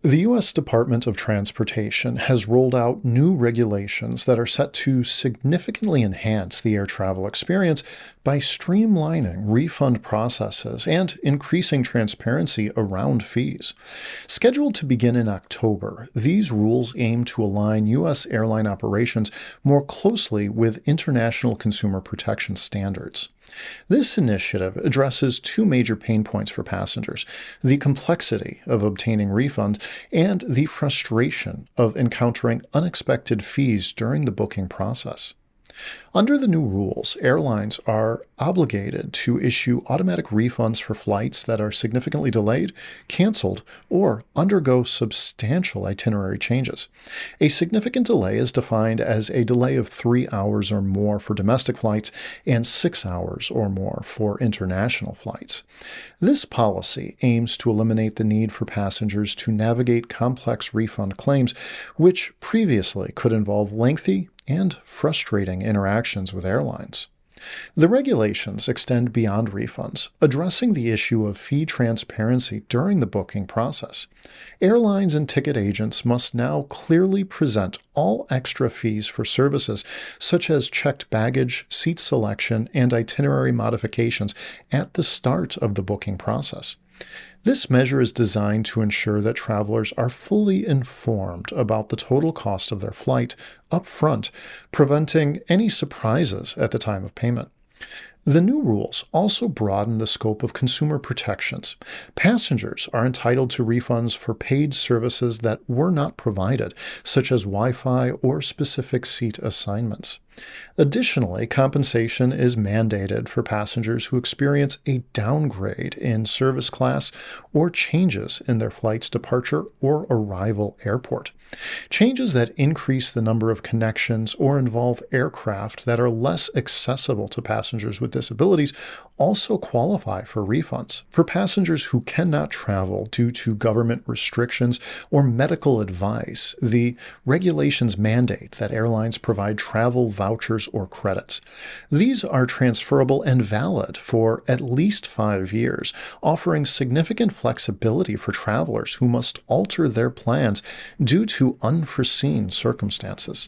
The U.S. Department of Transportation has rolled out new regulations that are set to significantly enhance the air travel experience by streamlining refund processes and increasing transparency around fees. Scheduled to begin in October, these rules aim to align U.S. airline operations more closely with international consumer protection standards. This initiative addresses two major pain points for passengers: the complexity of obtaining refunds and the frustration of encountering unexpected fees during the booking process. Under the new rules, airlines are obligated to issue automatic refunds for flights that are significantly delayed, canceled, or undergo substantial itinerary changes. A significant delay is defined as a delay of 3 hours or more for domestic flights and 6 hours or more for international flights. This policy aims to eliminate the need for passengers to navigate complex refund claims, which previously could involve lengthy and frustrating interactions with airlines. The regulations extend beyond refunds, addressing the issue of fee transparency during the booking process. Airlines and ticket agents must now clearly present all extra fees for services such as checked baggage, seat selection, and itinerary modifications at the start of the booking process. This measure is designed to ensure that travelers are fully informed about the total cost of their flight up front, preventing any surprises at the time of payment. The new rules also broaden the scope of consumer protections. Passengers are entitled to refunds for paid services that were not provided, such as Wi-Fi or specific seat assignments. Additionally, compensation is mandated for passengers who experience a downgrade in service class or changes in their flight's departure or arrival airport. Changes that increase the number of connections or involve aircraft that are less accessible to passengers with disabilities also qualify for refunds. For passengers who cannot travel due to government restrictions or medical advice, the regulations mandate that airlines provide travel vouchers or credits. These are transferable and valid for at least 5 years, offering significant flexibility for travelers who must alter their plans due to unforeseen circumstances.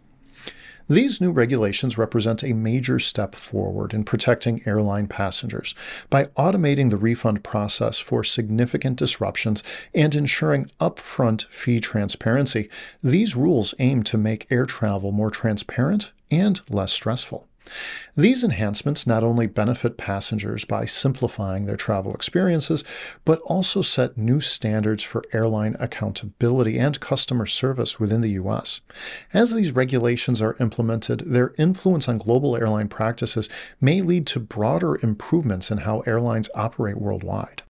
These new regulations represent a major step forward in protecting airline passengers by automating the refund process for significant disruptions and ensuring upfront fee transparency. These rules aim to make air travel more transparent and less stressful. These enhancements not only benefit passengers by simplifying their travel experiences, but also set new standards for airline accountability and customer service within the U.S. As these regulations are implemented, their influence on global airline practices may lead to broader improvements in how airlines operate worldwide.